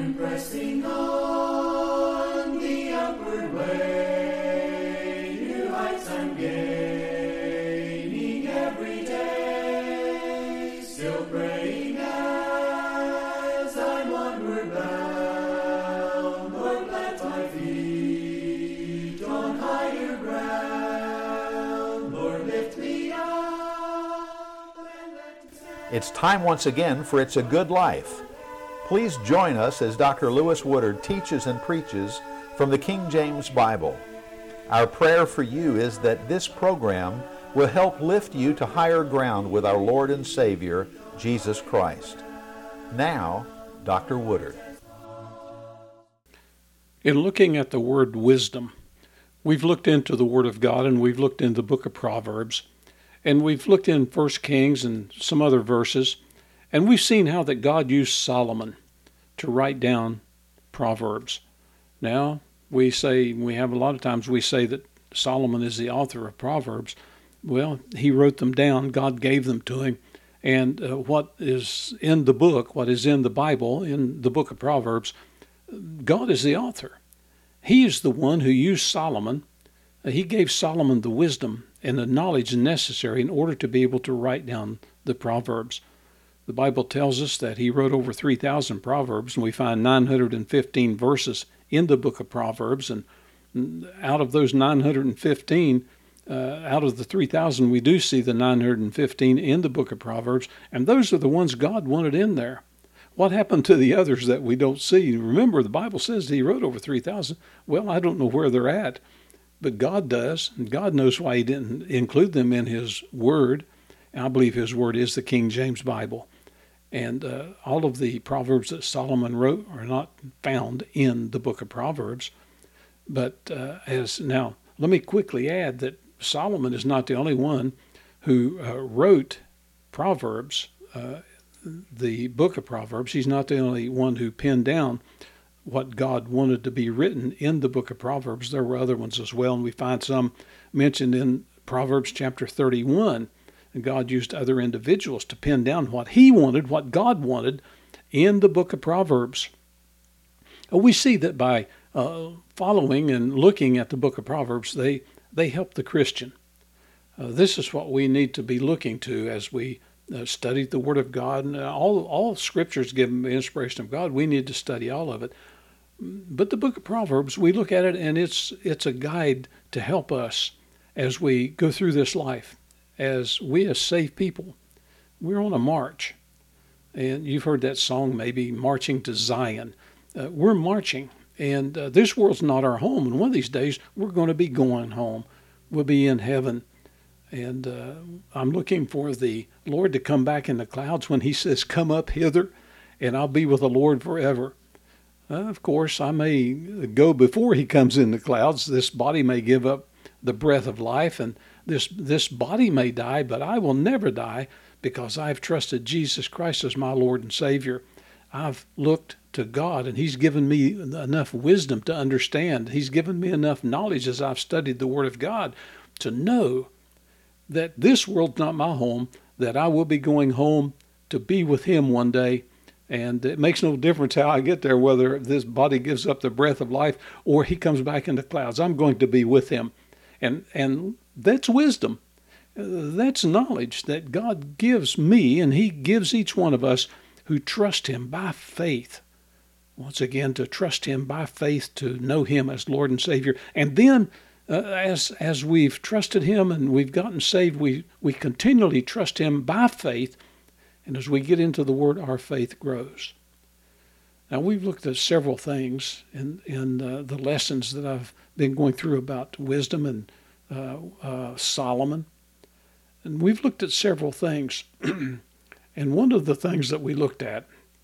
pressing on the upward way, new heights I'm gaining every day, still praying as I'm onward bound. Lord, plant my feet on higher ground. Lord, lift me up and let me stand. It's time once again for It's a Good Life. Please join us as Dr. Lewis Woodard teaches and preaches from the King James Bible. Our prayer for you is that this program will help lift you to higher ground with our Lord and Savior, Jesus Christ. Now, Dr. Woodard. In looking at the word wisdom, we've looked into the Word of God and we've looked in the book of Proverbs, and we've looked in 1 Kings and some other verses, and we've seen how that God used Solomon to write down Proverbs. Now, we have a lot of times we say that Solomon is the author of Proverbs. Well, he wrote them down. God gave them to him. And what is in the book, what is in the Bible, in the book of Proverbs, God is the author. He is the one who used Solomon. He gave Solomon the wisdom and the knowledge necessary in order to be able to write down the Proverbs. The Bible tells us that he wrote over 3,000 Proverbs, and we find 915 verses in the book of Proverbs. And out of those 915, out of the 3,000, we do see the 915 in the book of Proverbs, and those are the ones God wanted in there. What happened to the others that we don't see? Remember, the Bible says he wrote over 3,000. Well, I don't know where they're at, but God does, and God knows why he didn't include them in his Word. And I believe his Word is the King James Bible. And all of the Proverbs that Solomon wrote are not found in the book of Proverbs. But now, let me quickly add that Solomon is not the only one who wrote Proverbs, the book of Proverbs. He's not the only one who penned down what God wanted to be written in the book of Proverbs. There were other ones as well, and we find some mentioned in Proverbs chapter 31. And God used other individuals to pen down what he wanted, what God wanted in the book of Proverbs. We see that by following and looking at the book of Proverbs, they help the Christian. This is what we need to be looking to as we study the Word of God. And all Scriptures given by inspiration of God. We need to study all of it. But the book of Proverbs, we look at it, and it's a guide to help us as we go through this life. As saved people, we're on a march. And you've heard that song, maybe, Marching to Zion. We're marching, and this world's not our home. And one of these days, we're going to be going home. We'll be in heaven. And I'm looking for the Lord to come back in the clouds when he says, "Come up hither, and I'll be with the Lord forever." Of course, I may go before he comes in the clouds. This body may give up the breath of life, and this body may die, but I will never die because I've trusted Jesus Christ as my Lord and Savior. I've looked to God, and he's given me enough wisdom to understand. He's given me enough knowledge as I've studied the Word of God to know that this world's not my home, that I will be going home to be with him one day. And it makes no difference how I get there, whether this body gives up the breath of life or he comes back in the clouds. I'm going to be with him. And that's wisdom. That's knowledge that God gives me, and he gives each one of us who trust him by faith. Once again, to trust him by faith, to know him as Lord and Savior. And then, as we've trusted him and we've gotten saved, we continually trust him by faith. And as we get into the Word, our faith grows. Now, we've looked at several things in the lessons that I've been going through about wisdom and Solomon. And we've looked at several things. And one of the things that we looked at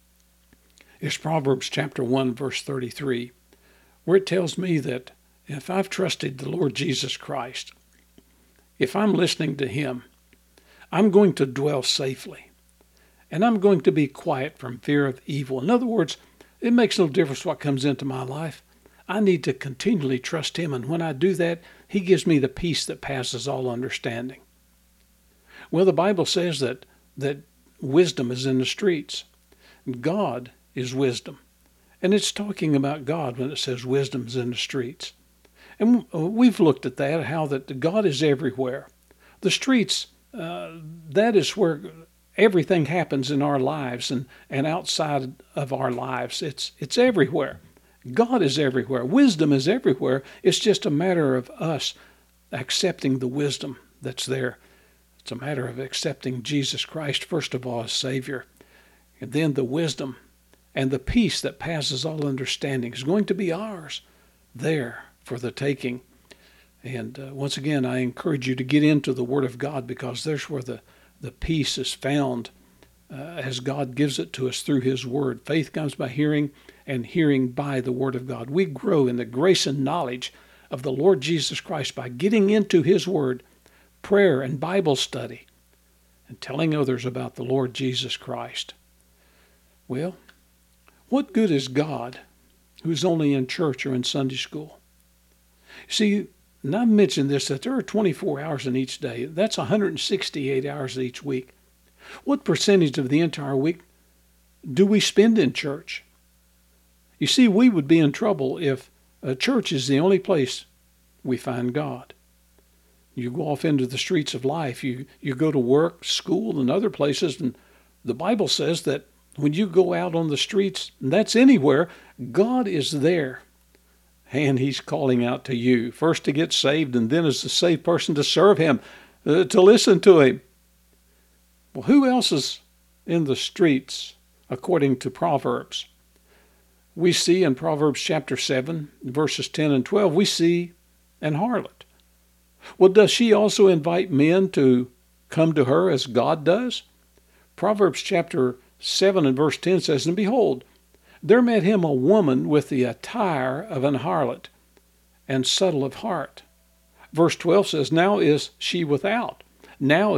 is Proverbs chapter 1, verse 33, where it tells me that if I've trusted the Lord Jesus Christ, if I'm listening to him, I'm going to dwell safely. And I'm going to be quiet from fear of evil. In other words, it makes no difference what comes into my life. I need to continually trust him. And when I do that, he gives me the peace that passes all understanding. Well, the Bible says that wisdom is in the streets. God is wisdom. And it's talking about God when it says wisdom's in the streets. And we've looked at that, how that God is everywhere. The streets, that is where everything happens in our lives and outside of our lives. It's everywhere. God is everywhere. Wisdom is everywhere. It's just a matter of us accepting the wisdom that's there. It's a matter of accepting Jesus Christ, first of all, as Savior. And then the wisdom and the peace that passes all understanding is going to be ours there for the taking. And once again, I encourage you to get into the Word of God, because there's where the peace is found as God gives it to us through His Word. Faith comes by hearing, and hearing by the Word of God. We grow in the grace and knowledge of the Lord Jesus Christ by getting into His Word, prayer and Bible study, and telling others about the Lord Jesus Christ. Well, what good is God who's only in church or in Sunday school? See, and I've mentioned this, that there are 24 hours in each day. That's 168 hours each week. What percentage of the entire week do we spend in church? You see, we would be in trouble if a church is the only place we find God. You go off into the streets of life. You go to work, school, and other places, and the Bible says that when you go out on the streets, and that's anywhere, God is there. And He's calling out to you, first to get saved, and then as a saved person to serve Him, to listen to Him. Well, who else is in the streets according to Proverbs? We see in Proverbs chapter 7, verses 10 and 12, we see an harlot. Well, does she also invite men to come to her as God does? Proverbs chapter 7 and verse 10 says, "And behold, there met him a woman with the attire of an harlot, and subtle of heart." Verse 12 says, "Now is she without, now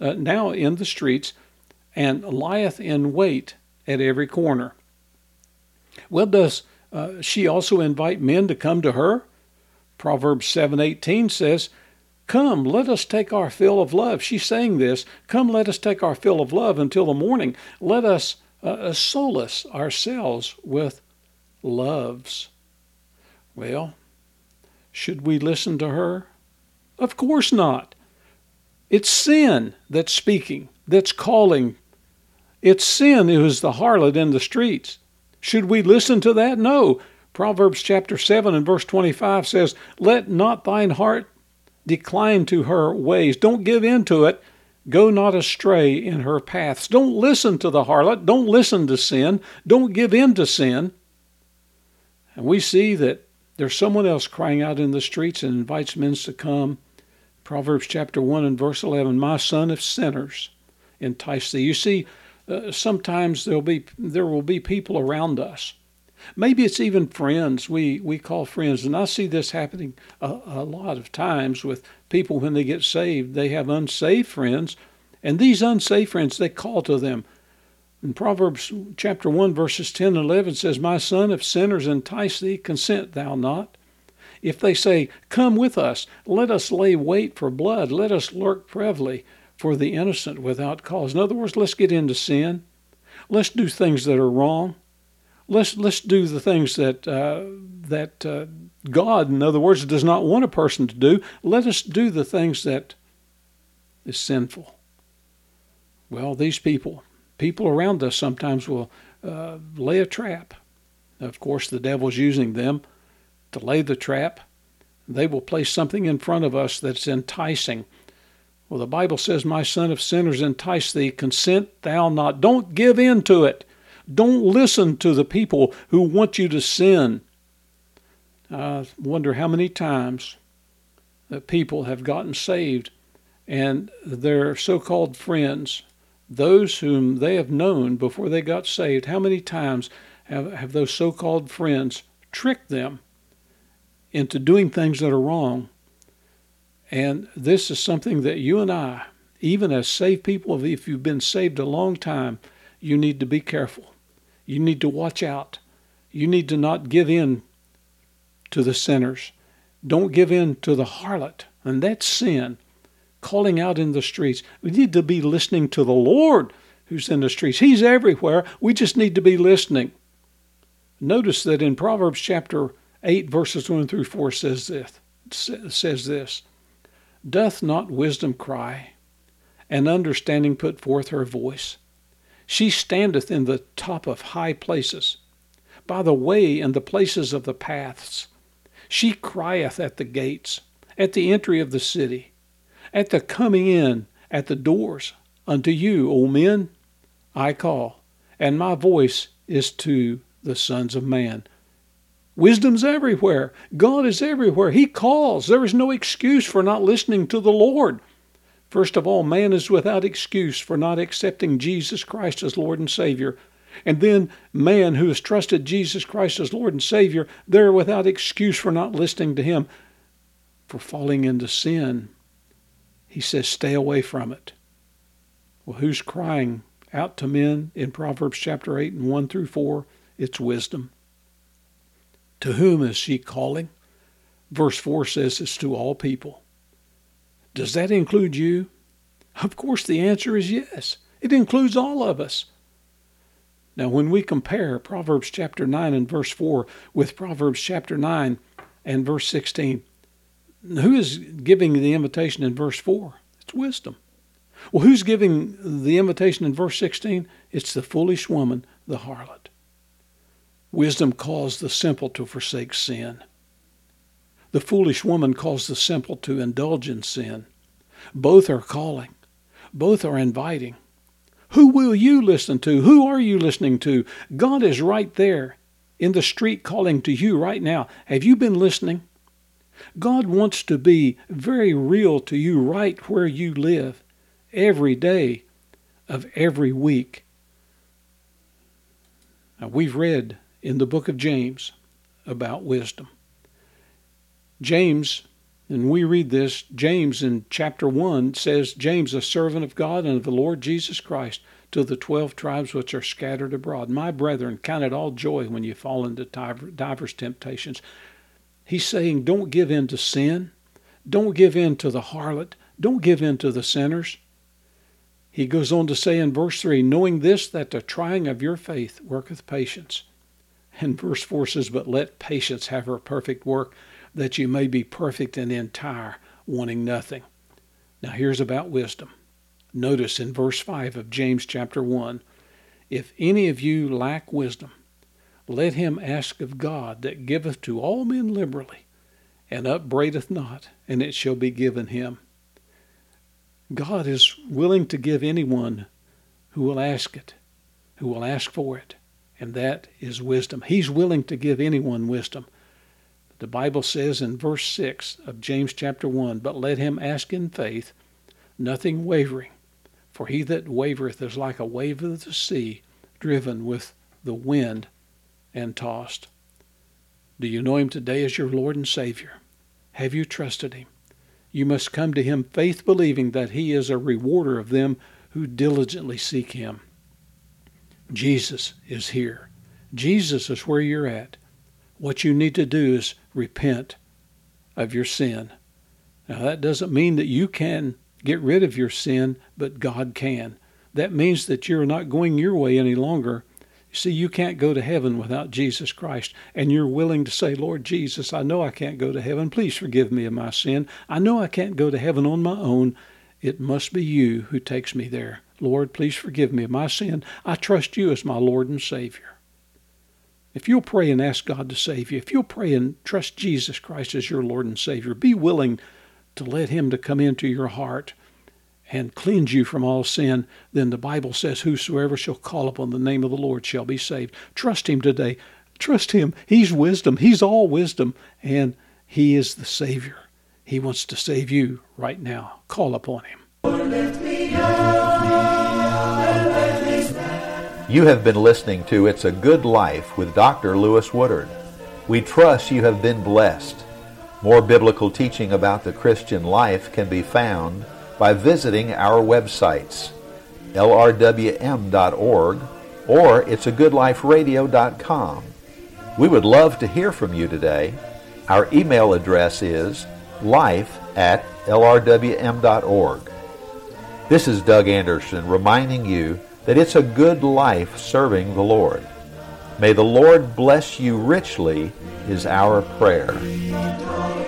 in the streets, and lieth in wait at every corner." Well, does she also invite men to come to her? Proverbs 7:18 says, "Come, let us take our fill of love." She's saying this, "Come, let us take our fill of love until the morning. Let us solace ourselves with loves." Well, should we listen to her? Of course not. It's sin that's speaking, that's calling. It's sin who is the harlot in the streets. Should we listen to that? No. Proverbs chapter 7 and verse 25 says, "Let not thine heart decline to her ways." Don't give in to it. Go not astray in her paths. Don't listen to the harlot. Don't listen to sin. Don't give in to sin. And we see that there's someone else crying out in the streets and invites men to come. Proverbs chapter 1 and verse 11, "My son, if sinners entice thee." You see, sometimes there will be people around us. Maybe it's even friends we call friends. And I see this happening a lot of times with people when they get saved. They have unsaved friends, and these unsaved friends, they call to them. In Proverbs chapter 1, verses 10 and 11 says, "My son, if sinners entice thee, consent thou not. If they say, Come with us, let us lay wait for blood, let us lurk privily for the innocent without cause." In other words, let's get into sin. Let's do things that are wrong. Let's do the things that God, in other words, does not want a person to do. Let us do the things that is sinful. Well, these people around us sometimes will lay a trap. Of course, the devil's using them to lay the trap. They will place something in front of us that's enticing. Well, the Bible says, "My son, if sinners entice thee, consent thou not." Don't give in to it. Don't listen to the people who want you to sin. I wonder how many times that people have gotten saved and their so-called friends, those whom they have known before they got saved, how many times have those so-called friends tricked them into doing things that are wrong? And this is something that you and I, even as saved people, if you've been saved a long time, you need to be careful. You need to watch out. You need to not give in to the sinners. Don't give in to the harlot. And that's sin, calling out in the streets. We need to be listening to the Lord who's in the streets. He's everywhere. We just need to be listening. Notice that in Proverbs chapter 8, verses 1 through 4 says this, "Doth not wisdom cry, and understanding put forth her voice? She standeth in the top of high places, by the way and the places of the paths. She crieth at the gates, at the entry of the city, at the coming in, at the doors. Unto you, O men, I call, and my voice is to the sons of man." Wisdom's everywhere. God is everywhere. He calls. There is no excuse for not listening to the Lord. First of all, man is without excuse for not accepting Jesus Christ as Lord and Savior. And then man who has trusted Jesus Christ as Lord and Savior, they're without excuse for not listening to Him, for falling into sin. He says, stay away from it. Well, who's crying out to men in Proverbs chapter 8 and 1 through 4? It's wisdom. To whom is she calling? Verse 4 says it's to all people. Does that include you? Of course the answer is yes. It includes all of us. Now when we compare Proverbs chapter 9 and verse 4 with Proverbs chapter 9 and verse 16, who is giving the invitation in verse 4? It's wisdom. Well, who's giving the invitation in verse 16? It's the foolish woman, the harlot. Wisdom calls the simple to forsake sin. The foolish woman calls the simple to indulge in sin. Both are calling. Both are inviting. Who will you listen to? Who are you listening to? God is right there in the street calling to you right now. Have you been listening? God wants to be very real to you right where you live, every day of every week. Now, we've read in the book of James about wisdom. James, and we read this, James in chapter 1 says, James, a servant of God and of the Lord Jesus Christ, to the 12 tribes which are scattered abroad. My brethren, count it all joy when you fall into divers temptations. He's saying, don't give in to sin. Don't give in to the harlot. Don't give in to the sinners. He goes on to say in verse 3, knowing this, that the trying of your faith worketh patience. And verse 4 says, but let patience have her perfect work, that you may be perfect and entire, wanting nothing. Now here's about wisdom. Notice in verse 5 of James chapter 1, if any of you lack wisdom, let him ask of God, that giveth to all men liberally, and upbraideth not, and it shall be given him. God is willing to give anyone who will ask it, who will ask for it, and that is wisdom. He's willing to give anyone wisdom. The Bible says in verse 6 of James chapter 1, but let him ask in faith, nothing wavering. For he that wavereth is like a wave of the sea, driven with the wind and tossed. Do you know him today as your Lord and Savior? Have you trusted him? You must come to him faith believing that he is a rewarder of them who diligently seek him. Jesus is here. Jesus is where you're at. What you need to do is repent of your sin. Now that doesn't mean that you can get rid of your sin, but God can. That means that you're not going your way any longer. You see, you can't go to heaven without Jesus Christ, and you're willing to say, Lord Jesus, I know I can't go to heaven. Please forgive me of my sin. I know I can't go to heaven on my own. It must be you who takes me there. Lord, please forgive me of my sin. I trust you as my Lord and Savior. If you'll pray and ask God to save you, if you'll pray and trust Jesus Christ as your Lord and Savior, be willing to let him to come into your heart and cleanse you from all sin, then the Bible says, whosoever shall call upon the name of the Lord shall be saved. Trust him today. Trust him. He's wisdom. He's all wisdom, and he is the Savior. He wants to save you right now. Call upon him. You have been listening to It's a Good Life with Dr. Lewis Woodard. We trust you have been blessed. More biblical teaching about the Christian life can be found by visiting our websites, lrwm.org or it'sagoodliferadio.com. We would love to hear from you today. Our email address is life@lrwm.org. This is Doug Anderson reminding you that it's a good life serving the Lord. May the Lord bless you richly is our prayer.